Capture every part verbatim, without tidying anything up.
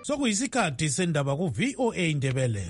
sokuyisikhathi sendaba ku-V O A Indebele.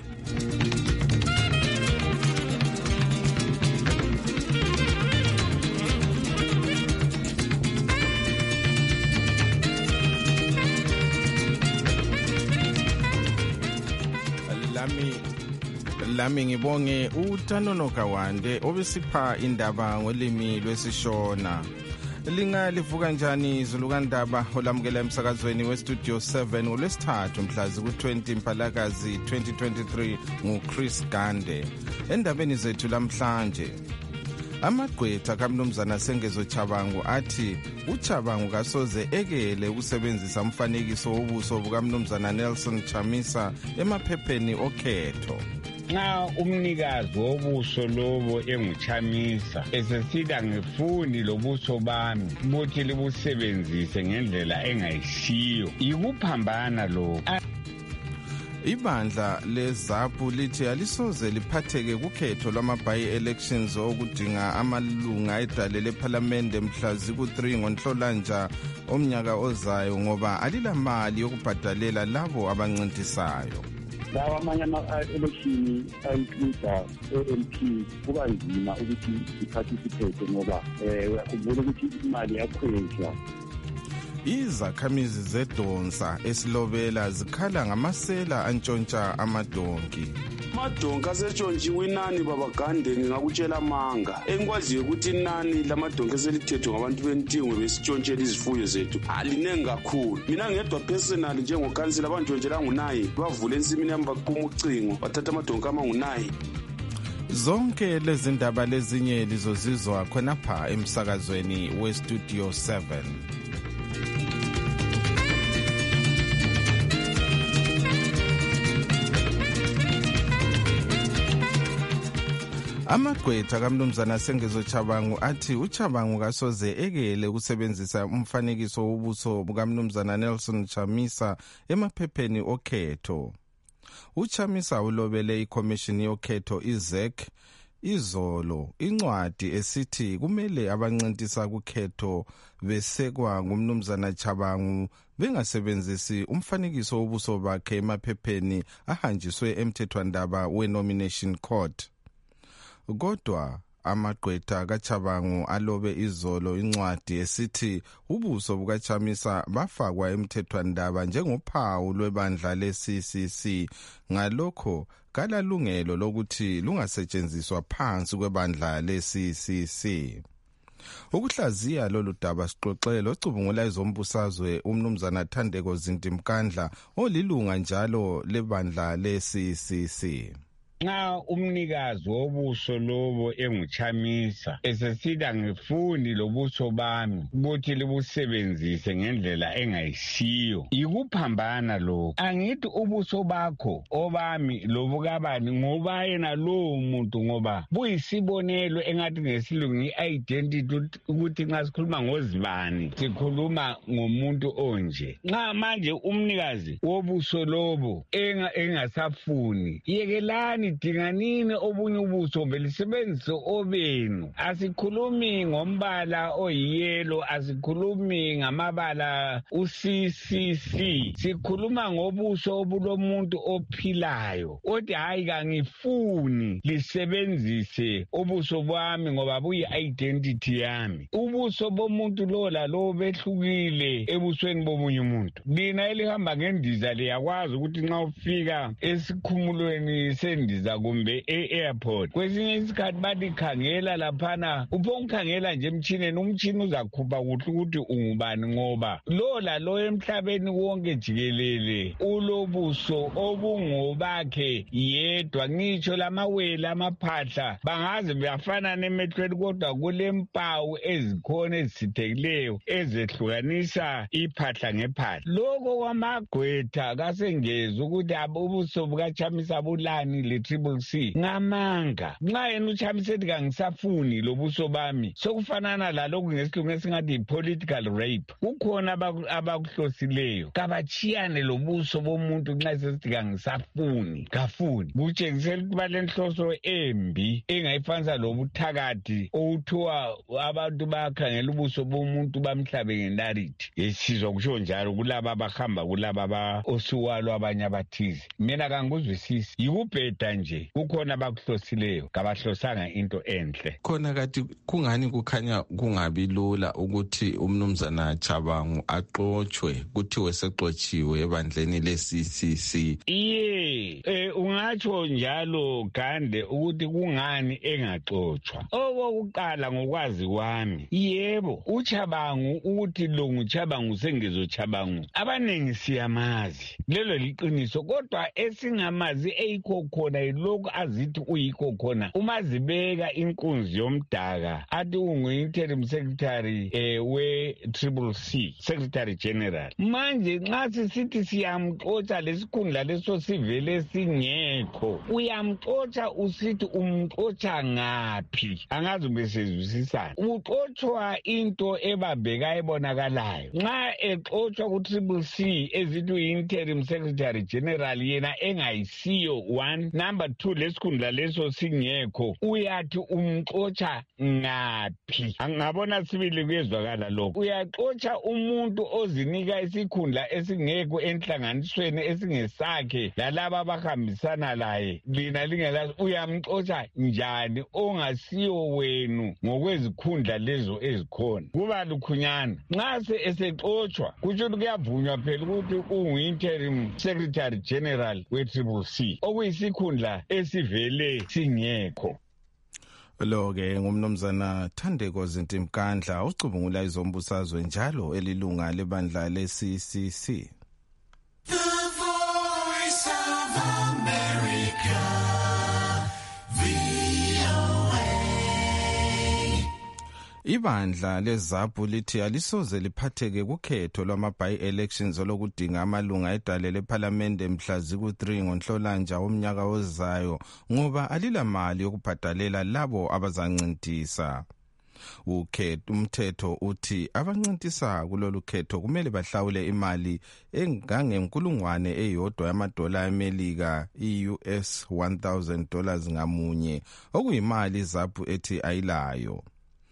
Lami lami ngibonge uTanono Kawande obesipha indaba ngolimi lwesishona. Linga livuka njani Zulukandaba olamukela emsakazweni westudio seven ngolwesithathu mhlazi ku-twenty Mphalakazi twenty twenty-three nguChris Gande. Endabeni zethu lamhlanje amagqwetha kaMnumzana Sengezo Chabangu athi uChabangu kasoze ekele ukusebenzisa umfanekiso wobuso bukaMnumzana Nelson Chamisa emaphepheni okhetho. Nxa umnikazi wobuso lobo enguChamisa esesithi angifuni lobuso bami ukuthi libusebenzise ngendlela engayisiyo ikuphambana lokho. Ibandla leZAPU lithi alisoze liphatheke kukhetho lwama-by-elections okudinga amalunga edale lephalamende mhlazi ku-three ngoNhlolanja omnyaka ozayo ngoba alilamali yokubhadalela labo abancintisayo. Lawa amanye ama-election ayikluda A-M P kuba nzima ukuthi iparticipate ngoba uyakhumbula ukuthi imali yakhwezwa. Izakhamizi zedonsa esilobela zikhala ngamasela antshontsha amadonki. Amadonki asetshontshiwe inani babagande ngingakutshela amanga. Engikwaziyo ukuthi inani lamadonki eselithethwe ngabantu bentingwe besitshontshela izifuyo zethu alinengi kakhulu. Mina ngedwa personal njengokansila abantshontshela ngunayi bavule ensimini yami baqhuma ucingo bathatha amadonki amangunayi. Zonke lezi ndaba lezinye lizozizwa khonapha emsakazweni westudio seven. Amagqwetha kaMnumzana Sengezo Chabangu athi uChabangu kasoze ekele ukusebenzisa umfanekiso wobuso bukaMnumzana Nelson Chamisa emaphepheni okhetho. uChamisa ulobele iCommission yokhetho iZ E C izolo incwadi esithi kumele abancintisa kukhetho besekwa nguMnumzana Chabangu bengasebenzisi umfanekiso wobuso bakhe emaphepheni ahanjiswe emthethwandaba we-Nomination Court. Kodwa amagqwetha kaChabangu alobe izolo incwadi esithi ubuso bukaChamisa bafakwa emthethwandaba njengophawu lwebandla le-C C C ngalokho kalalungelo lokuthi lungasetshenziswa phansi kwebandla le-C C C. Ukuhlaziya lolu daba sixoxele ocubungula ezombusazwe uMnumzana Thandeko Zintimkandla olilunga njalo lebandla le-C C C. Nxa umnikazi wobuso lobo enguChamisa esesithi angifuni lobuso bami ukuthi libusebenzise ngendlela engayisiyo ikuphambana lokho. Angithi ubuso bakho obami lobukabani ngoba yena lowo muntu ngoba buyisibonelo engathi ngesilungu i-identity ukuthi nxa sikhuluma ngozibani sikhuluma ngomuntu onje. Nxa manje umnikazi wobuso lobo engasafuni yekelani dinganini obunye ubuso belisebenzise obenu. Asikhulumi ngombala oyiyelo, asikhulumi ngamabala u-C C C, sikhuluma ngobuso obulomuntu ophilayo. Othi hayi kangifuni lisebenzise ubuso bami ngoba buyi-identity yami. Ubuso bomuntu lo lalo behlukile ebusweni bomunye umuntu. Lina elihamba ngendiza liyakwazi ukuthi nxa ufika esikhumulweni sendiza kumbe e-airport kwesinye isikhathi bathi khangela laphana uphongikhangela nje emtshineni umtshini uzakhupha kuhle ukuthi ungubani ngoba lo lalo emhlabeni wonke jikelele ulobuso obungobakhe yedwa. Ngitsho lamawele amaphahla bangaze bafanane emehlweni kodwa kulempawu ezikhona ezisithekileyo ezehlukanisa iphahla ngephahla. Lokho kwamagqwetha kasengeza ukuthi ubuso bukaChamisa bulani lithi Triple C ngamanga nxa yena uChamisa ethi kangisafuni lobuso bami sokufanana lalokhu ngesilungu esingathi political rape kukhona abakuhlosileyo kabachiyane lobuso bomuntu nxa sesithi kangisafuni kafuni kutshengisela ukuthi balenhloso embi engayifanisa lobuthakathi okuthiwa abantu bakhangela ubuso bomuntu bamhlabe ngendarithi yesizwa kusho njalo kulaba abahamba kulaba ba osuwalo abanye abathize mina kangikuzwisisi yikubheda nje kukhona abakuhlosileyo kabahlosanga into enhle khona kathi kungani kukhanya kungabi lula ukuthi umnumzana Chabangu axoxwe kuthiwe sexotshiwe ebandleni le-C C C iye eh ungatsho njalo Gande ukuthi kungani engaxoxwa okokuqala ngokwazi kwami yebo uChabangu ukuthi lo nguChabangu sengezo Chabangu abaningi siyamazi lelo liqiniso kodwa esingamazi eyikho khona yilokho azithi uyikho khona umazibeka inkunzi yomdaka athi ungu-interim secretary eh, we Triple C secretary general manje nxa sisithi siyamxotsha lesikhundla leso sivele singekho uyamxotsha usithi umxotsha ngaphi angazi besezwisisana uxotshwa into ebambeka ebonakalayo nxa exotshwa ku-Triple C ezithi uyi-interim secretary general yena engayisiyo one number two lesikhundla leso singekho uyathi umxotsha ngaphi angabona sibili kuyezwakala lokho uyaxotsha umuntu ozinika isikhundla esingekho enhlanganisweni esingesakhe lalaba abahambisana laye lina lingelazi uyamxotsha njani ongasiyo wenu ngokwezikhundla lezo ezikhona kuba lukhunyana nxa se esexotshwa kutsho ukuthi kuyavunywa phela ukuthi ungu-interim secretary general we-Triple C okuyisikhundla esivele singekho lo-ke ngumnumzana Thandeko Zintimkandla ucubungula izombusazwe njalo elilunga lebandla le-C C C. The Voice of America, V O A. Ibandla leZAPU lithi alisoze liphatheke kukhetho lwama-by-elections olokudinga amalunga edale lephalamende mhla ziku three ngoNhlolanja womnyaka ozayo ngoba alilamali yokubhadalela labo abazancintisa. Ukhetho umthetho uthi abancintisa kulolu khetho kumele bahlawule imali engangenkulungwane eyodwa yamadola eMelika i-U S one thousand dollars ngamunye okuyimali iZAPU ethi ayilayo.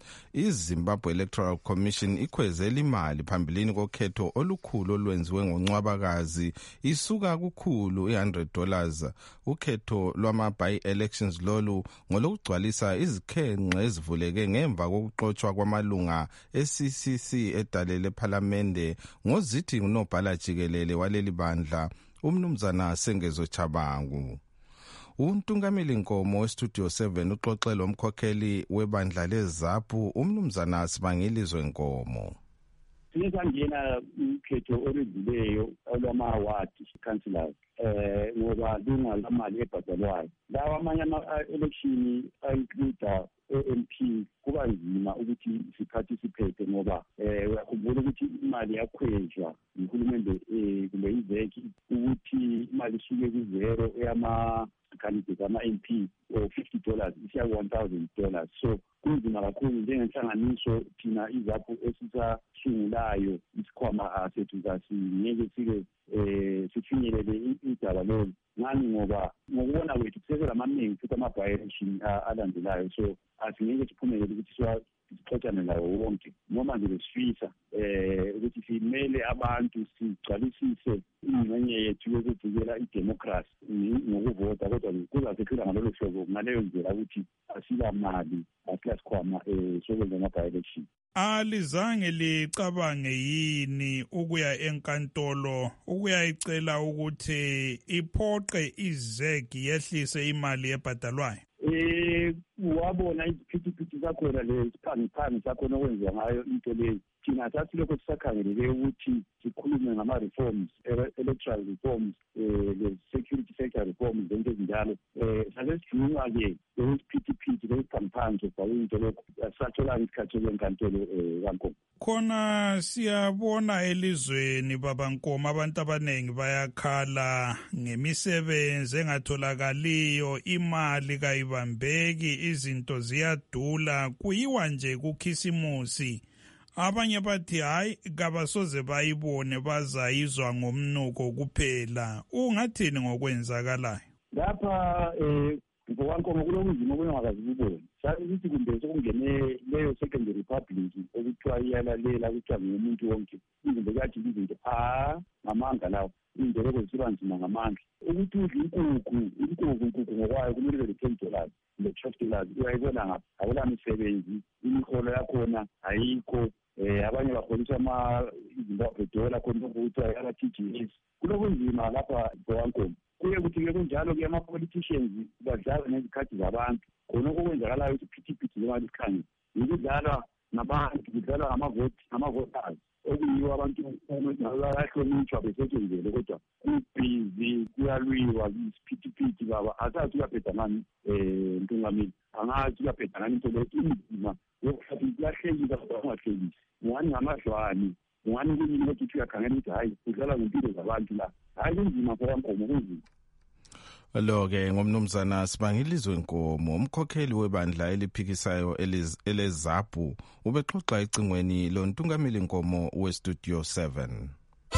iZimbabwe Electoral Commission ikhwezela imali phambilini kokhetho olukhulu olwenziwe ngoNcwabakazi isuka kukhulu i-one hundred dollars ukhetho lwama-by-elections lolu ngolokugcwalisa izikhenqe ezivuleke ngemva kokuxotshwa kwamalunga e-C C C edale lephalamende ngozithi ngunobhala jikelele waleli bandla umnumzana Sengezo Chabangu. Untungameli Nkomo weStudio seven uxoxela umkhokheli webandla leZAPU umnumzana Sibangilizwe Nkomo. Singangena ukhetho oludluleyo olwama-award councillors eh ngoba lungalamali ebhadalwayo lawa amanye ama-election a-include A-M P kuba nzima ukuthi siparticipate ngoba eh uyakhumbula ukuthi imali yakhwezwa uhulumende eh kule iveki ukuthi imali isuke ku-zero eyama candidate ama-M P or fifty dollars isiya one thousand dollars so kunzima kakhulu njengenhlanganiso thina iZAPU esisasungulayo isikhwama sethu kasingeke sike eh sifinyelele indaba lolu ngani ngoba ngokubona kwethu kuseselamaningi futhi ama-by-election alandelayo so asingeke siphumelele ukuthi sixoxane lawo wonke noma nje besifisa eh ukuthi simele abantu sigcwalisise ingxenye yethu yokuvikela idemocracy ngokuvota kodwa kuzasekhula ngalolu hlobo ngaleyo ndlela ukuthi asilamali asikhwama eh sokwenza ama-by-election. Alizange licabange yini ukuya enkantolo ukuyayicela ukuthi iphoqe iZEC yehlise imali ebhadalwayo? Eh wabona isiphithiphithi sakhona le siphangiphangi sakhona okwenziwa ngayo into leyo thina sathi lokho sisakhangeleke ukuthi sikhulume ngama-reforms, electoral reforms, um le-security sector reforms, zonke ezinjalo. Um sake sijunga-ke leyo siphithiphithi leyo siphangiphangi sokuyinto lokho asatholanga isikhathi sokwenkantolo um kaNkomo. Khona siyabona elizweni babaNkomo abantu abaningi bayakhala ngemisebenzi engatholakaliyo, imali kayibambeki, izinto ziyadula, kuyiwa nje kukhisimusi. Abanye bathi hayi kabasoze bayibone bazayizwa ngomnuko kuphela. Ungathini ngokwenzakalayo? Lapha um ngowankomo kulobunzima obungakazi bubone. Sabe ukuthi kumbe sekungene leyo second republic okuthiwa iyalalela kuthiwa ngumuntu wonke izinto kathi izinto a ngamanga lawo izinto lokho ziba nzima ngamandla ukuthi udla inkukhu inkukhu inkukhu ngokwayo kumele ibe le-ten dollars le-twelve dollars uyayibona ngapha akula misebenzi, imiholo yakhona ayikho. um abanye baholiswa izimbabwe dola khona okuthiwa yama-T G S. Kulobunzima lapha ngowankomo. Kuye kuthi-ke kunjalo-ke ama-politicians badlala nezikhathi zabantu khona okwenzakalayo isiphithiphithi njengoba likhanye yikudlalwa ngabantu, kudlalwa ngama-voters okuyiwo abantu bayahlonitshwa besetshenzele kodwa kubhizi kuyalwiwa isiphithiphithi baba asazi uyaphetha ngani um Ntungamini angazi uyaphetha ngani into leyo inzima yokuhlathi kuyahlekisa kodwa ungahlekisi ungani ngamadlwane ungani kunyini kodwa uthi uyakhangela ukuthi hhayi kudlala ngempilo zabantu la hhayi kunzima kwaNkomo kunzima. Lo-ke ngomnumzana Sibangilizwe Nkomo, umkhokheli webandla eliphikisayo eleZAPU, ubexoxa ecingweni loNtungameli Nkomo weStudio seven.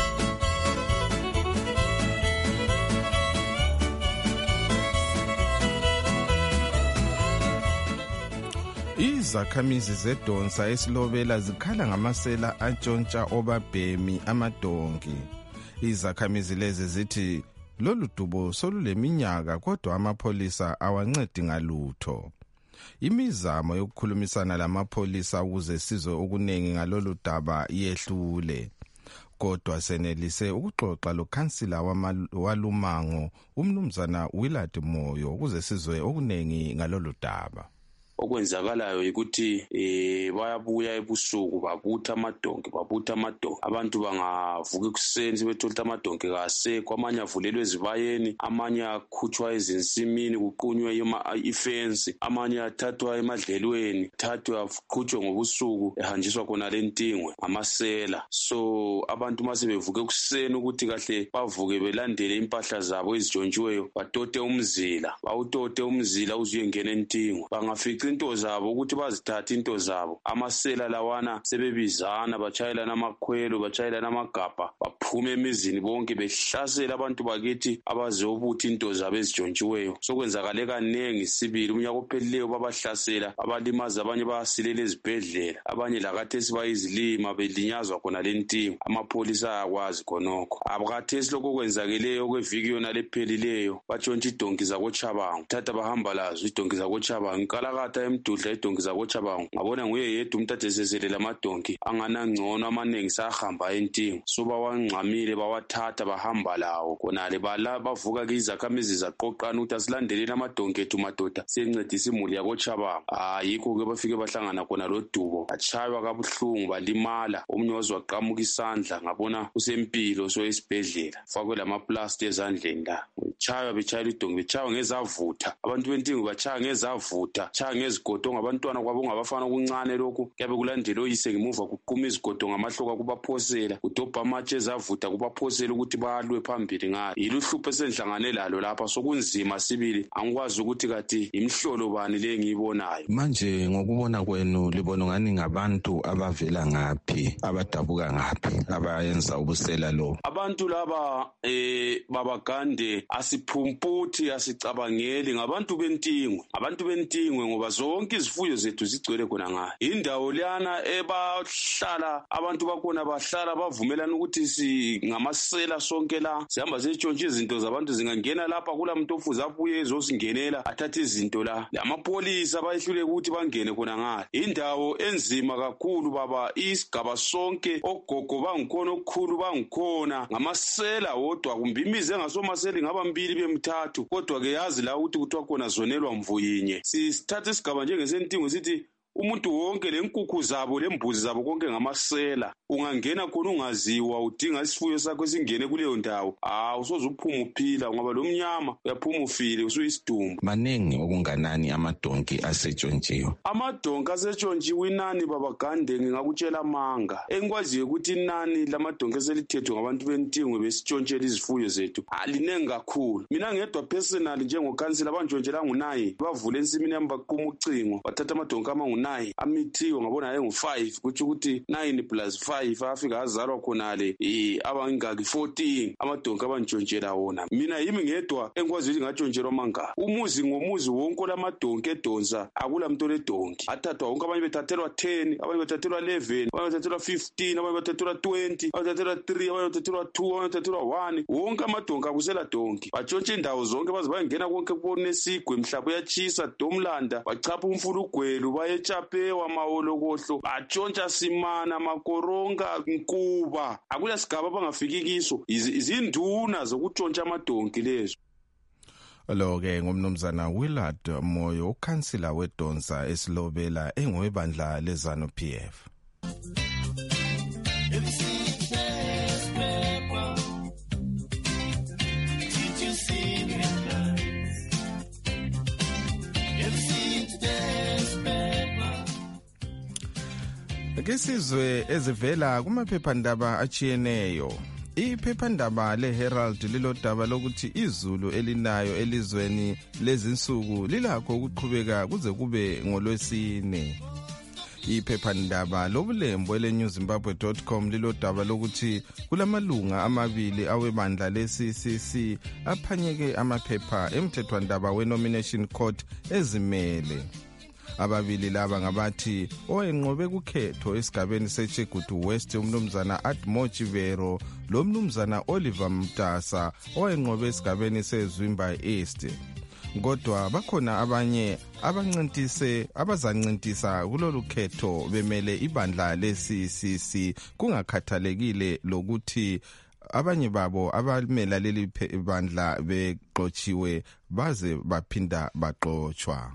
Izakhamizi zedonsa esilobela zikhala ngamasela antshontsha obabhemi amadonki. Izakhamizi lezi zithi lolu dubo soluleminyaka kodwa amapholisa awancedi ngalutho. Imizamo yokukhulumisana lamapholisa ukuze sizwe okuningi ngalolu daba yehlule. Kodwa senelise ukuxoxa lokhansila walumango umnumzana Willard Moyo ukuze sizwe okuningi ngalolu daba. Okwenzakalayo ukuthi eh bayabuya ebusuku babutha amadonki babutha amadonki abantu bangavuka ekuseni sebethola amadonki kasekho, amanye avulelwe ezibayeni, amanye akhutshwa ezinsimini kuqunywe ifence, amanye athathwa emadlelweni, thathwe aqhutshwe ngobusuku ehanjiswa khona lentingwe amasela. So abantu mase bevuka ekuseni ukuthi kahle bavuke belandele impahla zabo ezitshontshiweyo batote umzila bawutote umzila uzuyengena entingwe bangafika into zabo ukuthi bazithathe into zabo. Amasela lawana sebebizana bachayelana amakhwelo bachayelana amagabha baphume emizini bonke behlasela abantu bakithi abazobutha into zabo ezitshontshiweyo. Sokwenzakale kanengi sibili umnyaka ophelileyo babahlasela abalimaza abanye bayasilela ezibhedlela abanye lakathesi bayizilima belinyazwa khona lentingo. Amapholisa ayakwazi khonokho. Abakathesi lokho kwenzakeleyo kweviki yona lephelileyo batshontsha idonki zakoChabangu thatha bahamba lazo idonki zakoChabangu kalakatha emdudla idonki zakoChabangu ngabona nguye yedwa umuntu adeseselela amadonki anganangcono amanengi sayahamba entingo. So bawangxamile bawathatha bahamba lawo khonale bala bavuka ke izakhamizi zaqoqana ukuthi asilandeleni amadonki ethu madoda siyencedisa imuli yakoChabangu. Ayikho ke bafike bahlangana khona lo dubo achaywa kabuhlungu balimala omunye wazwaqamuka isandla ngabona usempilo so esibhedlela fakwe lamaplasti ezandleni la chaywa bechayela idonki bechaywa ngezavutha abantu bentingo bachaya ngezavutha chaya ngezigodo ngabantwana kwabo ngabafana okuncane lokhu kuyabe kulandela oyise ngemuva kuqhuma izigodo ngamahloka kubaphosela udobha amatshe ezavutha kubaphosela ukuthi balwe phambili ngayo. Yiluhlupho esenhlangane lalo lapha sokunzima sibili angikwazi ukuthi kathi imhlolo bani le ngiyibonayo manje. Ngokubona kwenu libona ngani ngabantu abavela ngaphi abadabuka ngaphi abayenza ubusela lo? Abantu laba eh babagande asiphumputhi asicabangeli ngabantu bentingwe abantu bentingwe ngoba zonke izifuyo zethu zigcwele khona ngayo. Indawo leyana ebahlala abantu bakhona bahlala bavumelana ukuthi si ngamasela sonke la sihamba sitshontshe izinto zabantu zingangena lapha kula muntu ofuza abuye ezosingenela athathe izinto la. Lamapholisa bayihlule ukuthi bangene khona ngayo. Indawo enzima kakhulu baba, isigaba sonke ogogo bangikhona okukhulu bangikhona ngamasela wodwa kumbe imizi engasomasela ngaba bemibili bemithathu kodwa ke yazi la ukuthi kuthiwa khona zonelwa mvuyinye. Sithatha isigaba njengesentingo sithi umuntu wonke lenkukhu zabo lembuzi zabo konke ngamasela. Ungangena khona ungaziwa udinga isifuyo sakho singene kuleyo ndawo. Ah usoze uphuma uphila ngoba lo mnyama uyaphuma ufile usuyisidumbu. Maningi okunganani amadonki asetshontshiwe. Amadonki asetshontshiwe inani babagande ngingakutshela amanga. Engikwaziyo ukuthi inani lamadonki eselithethwe ngabantu bentingwe besitshontshela izifuyo zethu alinengi kakhulu. Mina ngedwa personally njengokhansila abantshontshela ngunine bavule ensimini yami baqhuma ucingo bathatha amadonki amangu nine amithiwe ngabona ayengu five kuthi ukuthi nine plus five afika azalwa khonale eh abangaki fourteen amadonki abantshontshela wona. Mina yimi ngedwa engikwazi ukuthi ngatshontshelwa manga. Umuzi ngomuzi wonke lamadonki edonsa akula muntu ledonki. Athathwa wonke abanye bethathelwa ten, abanye bethathelwa eleven, abanye bethathelwa fifteen, abanye bethathelwa twenty, abanye bethathelwa three, abanye bethathelwa two, abanye bethathelwa one. Wonke amadonki akusela donki. Batshontshe indawo zonke baze bayengena konke kubona esigwe mhlaba uyachisa domlanda bachapha umfulu ugwelu baye Chapewa mawolokohlo batshontsha simana makoronga nkuba akula sigaba bangafiki kiso izinduna zokutshontsha amadonki lezo. Lo ke ngumnumzana Willard Moyo ukhansila weDonsa esilobela engowebandla lezanu P F. Kesizwe ezivela kumaphephandaba achiyeneyo. Iphephandaba leHerald lilodaba lokuthi izulu elinayo elizweni lezinsuku lilakho ukuqhubeka kuze kube ngolwesine. Iphephandaba lobulembo ele-new zimbabwe dot com lilodaba lokuthi kulamalunga amabili awebandla le-C C C aphanyeke amaphepha emthethwandaba we-nomination court ezimele. Ababili laba ngabathi oyenqobe kukhetho esigabeni seChegutu West umnumzana Admochivero lo mnumzana Oliver Mtasa oyenqobe esigabeni seZwimba East. Kodwa bakhona abanye abancintise abazancintisa kulolu khetho bemele ibandla le-C C C kungakhathalekile lokuthi abanye babo abamela leli bandla beqotshiwe baze baphinda baqotshwa.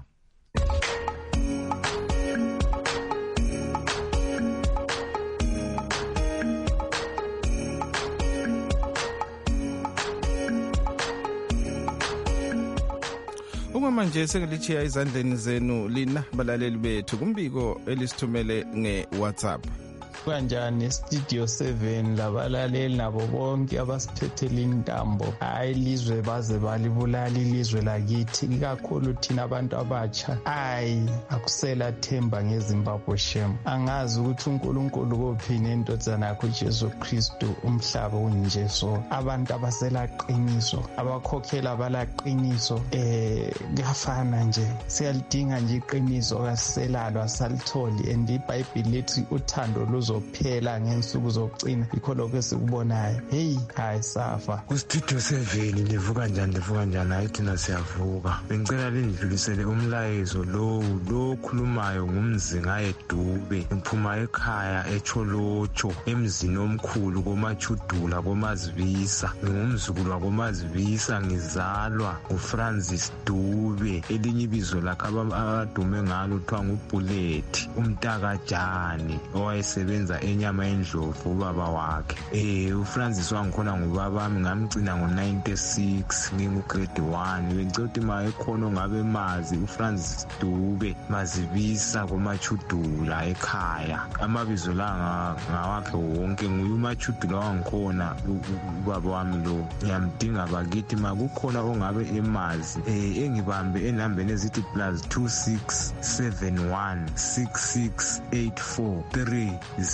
Manje sengilichiya izandleni zenu lina balaleli bethu kumbiko elisithumele nge-WhatsApp. Kanjani studio seven labalaleli nabo bonke abasithethele intambo hayi lizwe baze balibulala ilizwe lakithi ikakhulu thina abantu abatsha hayi akusela themba ngeZimbabwe shem. Angazi ukuthi uNkulunkulu kophini entozana yakho uJesu Kristu umhlaba unje so abantu abasela qiniso abakhokhela abalaqiniso eh kuyafana nje siyalidinga nje iqiniso kaselalo asalitholi and iBhayibheli lithi uthando luzo phela ngensuku zokucina ikho lokho esikubonayo. Hey hayi safa kustudio seven livuka njani livuka njani hayi thina siyavuka. Bengicela lindlulisele umlayezo lo lo khulumayo ngumzinga eDube ngiphuma ekhaya eCholocho emzini omkhulu koMachudula koMazibisa. Ngumzukulu wakoMazibisa ngizalwa uFrancis Dube elinye ibizo lakhe abadume ngalo kuthiwa nguBullet umntaka Jani owayesebenza enyama endlovu ubaba wakhe. Eh uFrancis wangikhona ngubaba wami ngamgcina ngo ninety-six ngingu grade one. Bengicela maye khona ngabe mazi uFrancis Dube Mazibisa koMachudula ekhaya. Amabizo la ngawakhe wonke nguye uMachudula wangikhona ubaba wami lo. Ngiyamdinga bakithi makukhona ongabe emazi eh engibambe enambeni ezithi plus two six seven one six six eight four three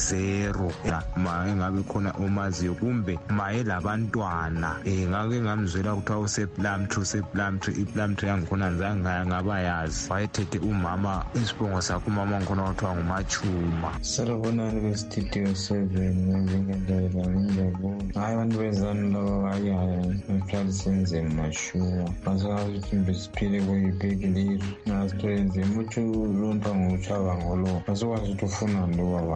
zero ya ma engabe khona omaziyo kumbe maye labantwana eh ngake ngamzwela ukuthi usePlumtree usePlumtree iPlumtree yangikhona ngizanga ngabayazi wayethethe umama isibongo sakhe umama ngikhona kuthiwa nguMachuma. Salubonani kwestudio seven ngingendlela ngiyabona hayi abantu bezani laba bayaye mhlawumbe senze mashuwa basazi ukuthi mbesiphile kuyibheki lizwe nasitwenze muthi lonta ngokuchaba ngolo basokwazi ukuthi ufuna lo baba lo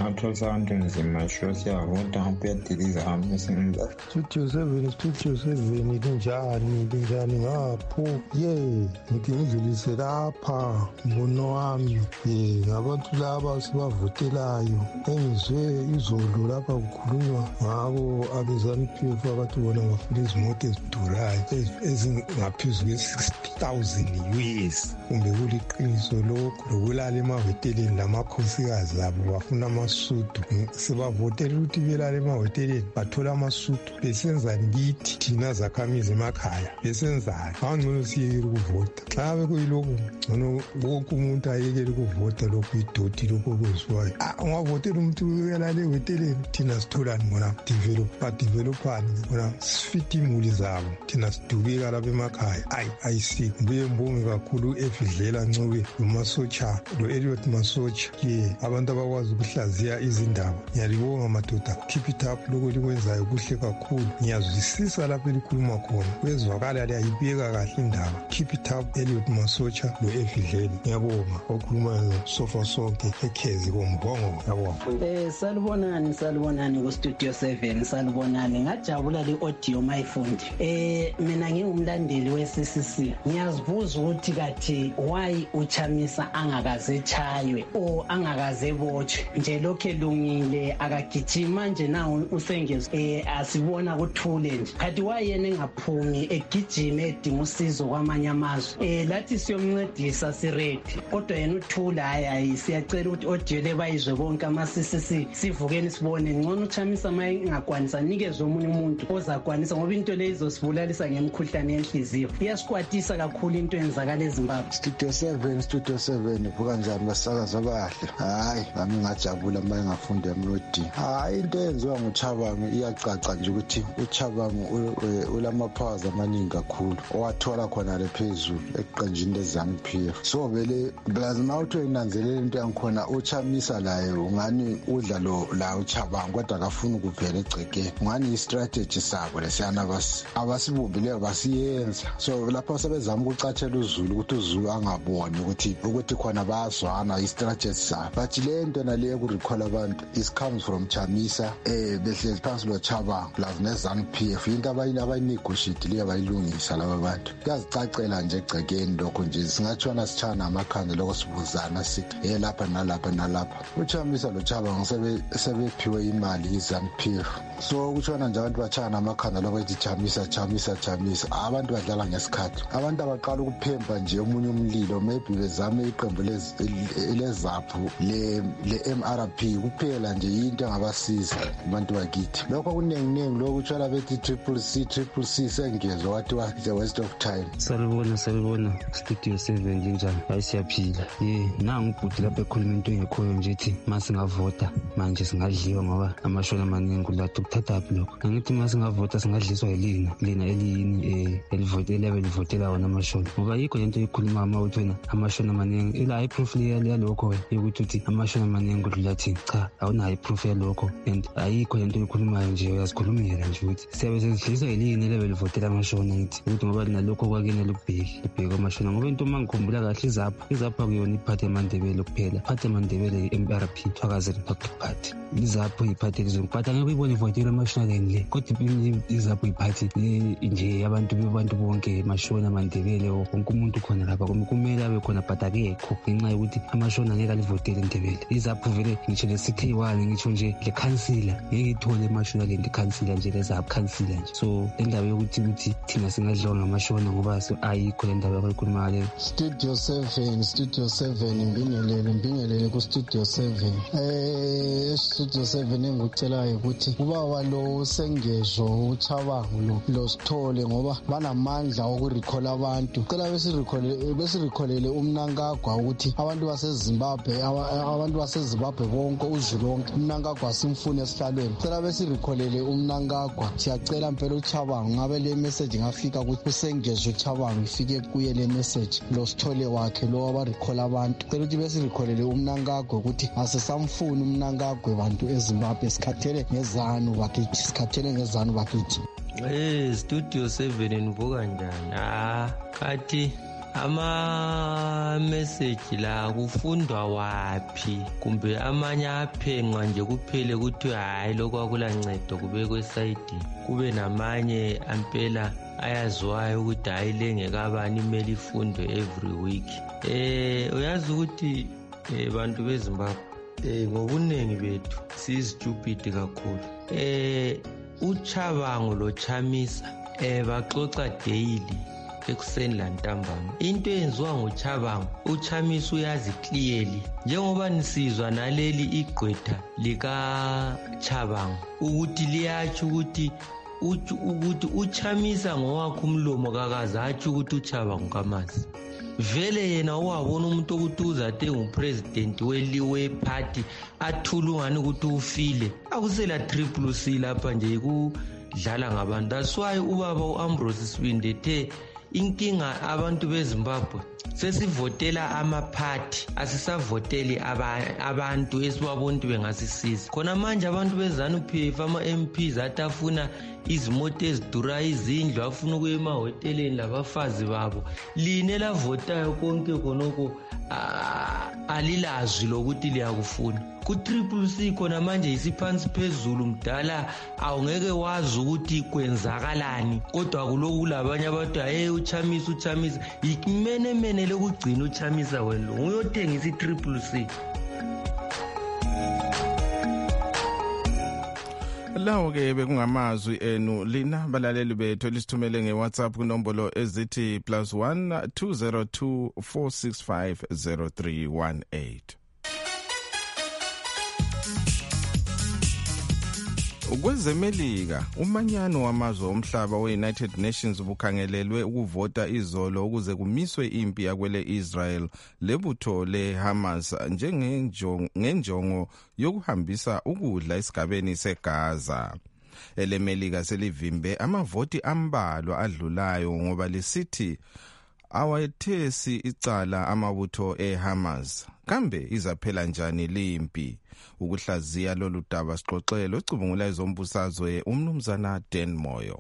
athwalisa abantu nzima sure siyavota kuyadiliza hambe senza studio seven studio seven linjani linjani ngapho ye ngithi ngidlulise lapha mbono wami ye ngabantu laba sibavotelayo engizwe izolo lapha kukhulunywa ngabo abezanu P F abathi bona bafuna izimoto ezidurayo ezingaphezu kwe-sixty thousand U S kumbe kuliqiniso lokho lokulala emahoteleni lamakhosikazi abo bafuna amasudu sibavotela ukuthi belala emahoteleni bathola amasudu besenzani kithi thina zakhamizi emakhaya besenzani angcono siyekele ukuvota xa bekuyilokhu ngcono wonke umuntu ayekele ukuvota lokhu idoti lokhu okwenziwayo ungavotela umuntu uyelala ehoteleni thina sitholani bona develop badevelophani bona sifite imuli zabo thina sidubeka lapha emakhaya ayi ayisikho mbuye mbonge kakhulu u-Efidlela Ncube noMasotsha lo-Eliot Masotsha ye abantu abakwazi ukuhlaziya izindaba ngiyalibonga madoda keep it up lokho likwenzayo kuhle kakhulu ngiyazwisisa lapho elikhuluma khona kwezwakala liyayibeka kahle indaba keep it up Eliot Masotsha lo-Efidlela ngiyabonga okhulumayo sofa sonke ekhezi kombongo yabonga. Eh salibonani salibonani ku studio seven salibonani ngajabula le audio mayifundi eh mina ngingumlandeli we C C C ngiyazibuza ukuthi kathi why uChamisa angakaze chaywe o angakaze botshwe nje lokho elungile akagijima nje nawo usengezwe eh asibona kuthule nje kathi wayene engaphumi egijima edinga usizo kwamanye amazwe eh lathi siyomncedisa siready kodwa yena uthula hayi siyacela ukuthi ojele bayizwe bonke ama C C C sivukeni sibone ngcono uChamisa maye ngakwanisa nikezwe omunye umuntu ozakwanisa ngoba into le izosibulalisa ngemkhuhlane yenhliziyo iyasikwatisa kakhulu into enzakala eZimbabwe. Studio seven Studio seven vuka njani basakaza bahle hayi nami ngajabula maye ngafunda emlodi hayi into eyenziwa nguChabangu iyacaca nje ukuthi uChabangu ulama powers amaningi kakhulu owathola khona lephezulu eqenjini leZanu P F so vele lazima uthi inanzelela into yankhona uChamisa laye ungani udla lo la uChabangu kodwa akafuna ukuphela egcekeni ungani istrategy sabo lesiyana basi abasibumbileyo basiyenza so lapho sebezama ukucathela uZulu ukuthi uZulu angaboni ukuthi ukuthi khona bayazwana istrategy sabo but le nto naleyo kurecall abantu is comes from Chamisa eh behlezi phansi lo Chabangu plus neZanu P F into abayini abayinegotiate leyo bayilungisa laba bantu kuyazicacela nje egcekeni lokho nje singatshona sichana amakhanda lokho sibuzana sithi eh lapha nalapha nalapha uChamisa lo Chabangu sebe sebephiwe imali iZanu P F so kutshona nje abantu bachana amakhanda lokho ethi Chamisa Chamisa Chamisa abantu badlala ngesikhathi abantu abaqala ukuphemba nje omunye umlilo maybe bezame iqembu lezaphu le le M R P kuphela nje into engabasiza abantu bakithi lokho kunenginengi lokho utshela bethi triple C triple C sengezwe wathi wa the waste of time. Salibona salibona Studio seven njani ayisiyaphila ye nangu ubhuti lapha ekhuluma into engekhoyo nje ethi masingavota manje singadliwa ngoba amashona amaningi lathu kuthatha phi lokho ngithi masingavota singadliswa yilina lina eliyini eh elivotela belivotela wona amashona ngoba yikho lento ekhuluma ama uthi wena amashona amaningi ila high proof yalokho ukuthi uthi amashona amaningi kudlathi cha awuna high proof yalokho and ayikho lento ekhulumayo nje uyazikhulumela nje ukuthi siyabe sezidliswa yilini lebelivotela amashona ngithi ukuthi ngoba nalokho kwakene lokubheki libheka amashona ngoba into mangikhumbula kahle izapha izapha kuyona iphathe eMandebele kuphela phathe eMandebele M R P Thakazelo Republic Party izapho iphathe izokuphatha ngeke uyibone ivotela amashona le kodwa izapho iphathe nje abantu bebantu bonke amashona Mandebele wonke umuntu khona lapha kumele abe khona but akekho ngenxa yokuthi amashona ngeke alivotele eNdebele izapho vele ngisho le C K one ngisho nje le councilor ngeke ithole amashona le councilor nje lezapho councilor nje so indaba yokuthi ukuthi thina singadliwa ngamashona ngoba so ayikho le ndaba yokukhuluma le. Studio seven Studio seven mbingelele mbingelele ku Studio seven eh Studio seven engikucelayo ukuthi ubaba lo sengezwe uChabangu lo lo sithole ngoba banamandla okurecall abantu cela besirecall besirecallele umnankagwa ukuthi abantu baseZimbabwe abantu baseZimbabwe bonke uZulu wonke umnankagwa simfune esihlalweni cela besirecallele umnankagwa siyacela impela uChabangu ngabe le message ngafika ukuthi usengezwe uChabangu ifike kuye le message lo sithole wakhe lo abarecall abantu cela ukuthi besirecallele umnankagwa ukuthi asesamfuni umnankagwa bantu eZimbabwe sikhathele ngezanu bakithi sikhathele ngezanu bakithi. Eh Studio seven nivuka njani ah athi ama message la kufundwa waphi kumbe amanye aphenqwa nje kuphele kuthi hayi lokho akulancedo kubekwe esayidini, kube namanye ampela ayaziwayo ukuthi hayi lengekabani imele ifundwe every week. Eh uyazi ukuthi eh bantu beZimbabwe eh ngobuningi bethu siyistupid kakhulu. Eh uChabangu lo Chamisa eh baxoxa daily ekuseni lantambama. Into eyenziwa nguChabangu, uChamisa uyazi clearly njengoba nisizwa naleli igqwetha lika Chabangu ukuthi liyatsho ukuthi ukuthi uChamisa ngowakhe umlomo kakaza athi ukuthi uChabangu kamazi. Vele yena wabona umuntu ukuthi uzate ngupresident weliwe party athulungana ukuthi ufile akusela triple C lapha nje kudlala ngabantu. That's why ubaba uAmbrose Sibinde ethe inkinga abantu beZimbabwe sesivotela amaphathi asisavoteli abantu esibabona ukuthi bengasisiza. Khona manje abantu beZANU-P F ama-M Ps atafuna izimoto ezidura izindlu afuna ukuya emahoteleni labafazi babo. Line lavotayo konke khonoko alilazwi lokuthi liyakufuna. Ku-Triple C khona manje isiphansi phezulu mdala awungeke wazi ukuthi kwenzakalani, kodwa kuloku labanye abantu hey uChamisa uChamisa ikimene mene lokugcina uChamisa wena uyothengisa i-Triple C. Lawo ke bekungamazwi enu lina balaleli bethu lisithumele ngeWhatsApp kunombolo ezithi plus one two zero two four six five zero three one eight. Ukwezemelika umanyano wamazwe omhlaba we-United Nations ubukhangelelwe ukuvota izolo ukuze kumiswe impi yakwele Israel lebutho leHamas njengenjongo yokuhambisa ukudla esigabeni seGaza. Elemelika selivimbe amavoti ambalwa adlulayo ngoba lisithi awayethesi icala amabutho eHamas. Kambe izaphela njani limpi? Ukuhlaziya lolu daba sixoxelo ecubungula ezombusazwe umnumzana Dan Moyo.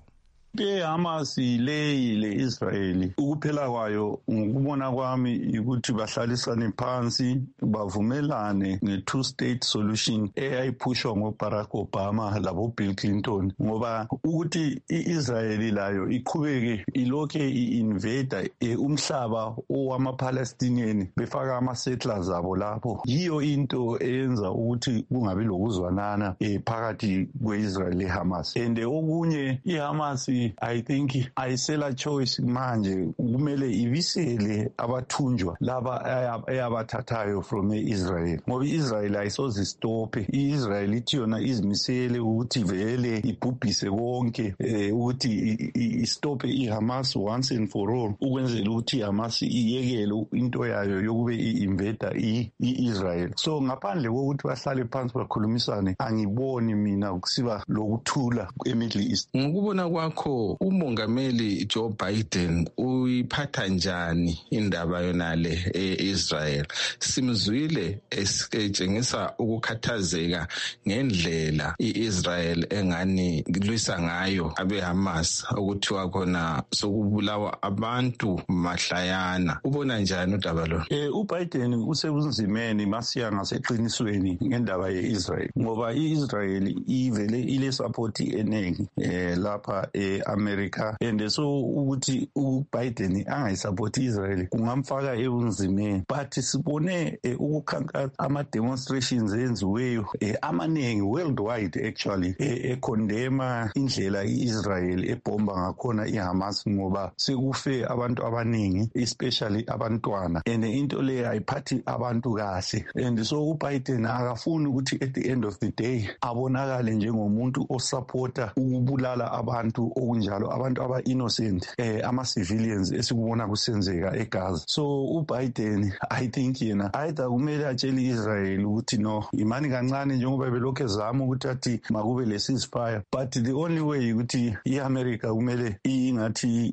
eHamas leyi leIsrael ukuphela kwayo ngokubona kwami ukuthi bahlalisane phansi bavumelane nge-two state solution eyayiphushwa ngoBarack Obama labo Bill Clinton, ngoba ukuthi iIsrael layo iqhubeke ilokhe i-invade umhlaba owama-Palestinian befaka ama-settlers abo lapho, yiyo into eyenza ukuthi kungabi lokuzwanana phakathi kwe-Israel leHamas. And okunye iHamas I think ayisela choice manje, kumele ibisele abathunjwa laba eyabathathayo from Israel, ngoba Israel ayisoze stophe. Israel ithi yona izimisele ukuthi vele ibhubhise konke ukuthi istophe iHamas once and for all, ukwenzela ukuthi iHamas iyekele into yayo yokube i-invade i-Israel. So ngaphandle kokuthi bahlale phansi bakhulumisane, angiboni mina kusiba lokuthula eMiddle East. Ngokubona kwakho umongameli Joe Biden uyiphatha njani indaba yonale eIsrael? Simzwile etshengisa ukukhathazeka ngendlela iIsrael engani lwisa ngayo abeHamas, ukuthiwa khona sokubulawa abantu mahlayana. Ubona njani udaba lo? Eh uBiden usebunzimeni masiya ngaseqinisweni ngendaba yeIsrael, ngoba iIsrael ivele ile support enengi eh lapha eAmerica, and so ukuthi uBiden angayisupport Israel kungamfaka ebunzimeni. But sibone ukukhankasa ama demonstrations enziweyo amaningi worldwide actually econdemn indlela iIsrael ebomba ngakhona iHamas, ngoba sekufe abantu abaningi especially abantwana, and into le ayiphathi abantu kahle. And so uBiden akafuni ukuthi at the end of the day abonakale njengomuntu osupporta ukubulala abantu okunjalo, abantu aba-innocent eh, ama-civilians esikubona kusenzeka eGaza. So uBiden I think yena either kumele atshele i-Israel ukuthi no, imani kancane njengoba belokhu ezama ukuthi athi makube le ceasefire, but the only way ukuthi i-America kumele ingathi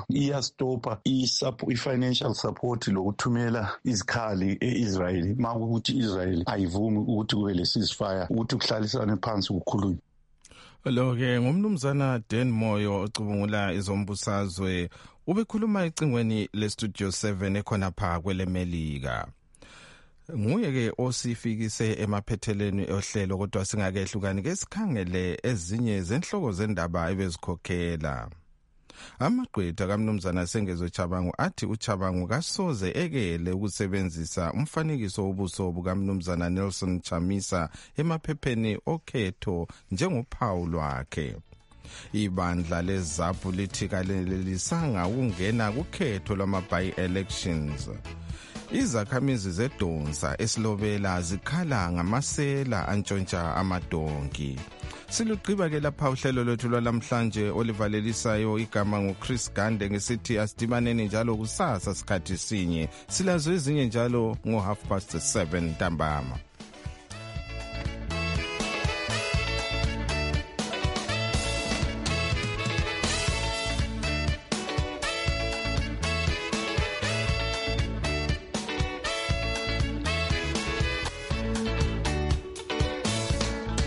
iyastopa i-financial support lokuthumela izikhali e-Israel makuthi i-Israel ayivumi ukuthi kube le ceasefire, ukuthi kuhlalisane phansi kukhulunywe. lo ke ngumnumzana Dan Moyo ocubungula izombusazwe ubekhuluma ecingweni le Studio seven ekhona pha kwelemelika. Nguye ke osifikise emaphetheleni ohlelo kodwa singakehlukani ke sikhangele ezinye zenhloko zendaba ebezikhokhela. Amagqwetha kaMnumzana Sengezo Chabangu athi uChabangu kasoze ekele ukusebenzisa umfanekiso wobuso bukaMnumzana Nelson Chamisa emaphepheni okhetho njengophawu lwakhe. Ibandla leZAPU lithi kalelisanga ukungena kukhetho lwama-by-elections. Izakhamizi zedonsa esilobela zikhala ngamasela antshontsha amadonki. Silugqiba ke lapha uhlelo lwethu lwalamhlanje olivalelisayo igama nguChris Gande ngesithi asidibaneni njalo kusasa sikhathi sinye. Silazo ezinye njalo ngo half past seven ntambama.